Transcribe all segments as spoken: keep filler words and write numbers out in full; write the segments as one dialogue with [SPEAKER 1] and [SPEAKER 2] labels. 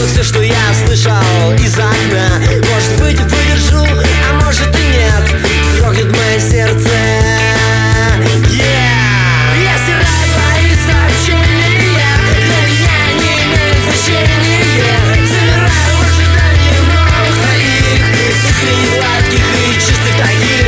[SPEAKER 1] было все, что я слышал из окна. Может быть, выдержу, а может и нет. Дрогнет мое сердце. Yeah! Я стираю твои сообщения, для меня не имеет значения. Замираю в ожидании новых твоих, искренне гладких и чистых таких.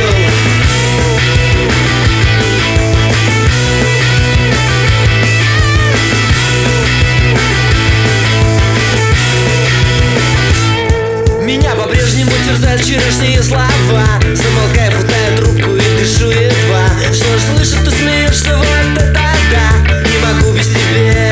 [SPEAKER 1] Меня по-прежнему терзают вчерашние слова. Замолкаю, хватаю трубку и дышу едва. Что ж слышишь, ты смеешься, вот это да. Не могу без тебя.